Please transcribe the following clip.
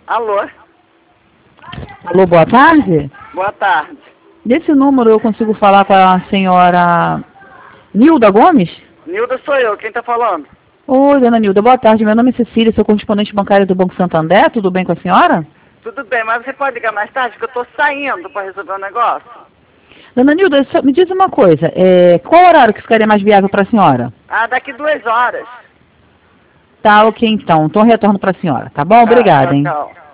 Alô? Alô, boa tarde. Boa tarde. Desse número eu consigo falar com a senhora Nilda Gomes? Nilda sou eu, quem tá falando? Oi, dona Nilda, boa tarde. Meu nome é Cecília, sou correspondente bancária do Banco Santander. Tudo bem com a senhora? Tudo bem, mas você pode ligar mais tarde, porque eu tô saindo para resolver um negócio. Dona Nilda, me diz uma coisa. Qual horário que ficaria mais viável para a senhora? Ah, daqui 2 horas. Tá, ok, então. Então eu retorno para a senhora. Tá bom? Tá, Obrigada, tchau, hein? tchau.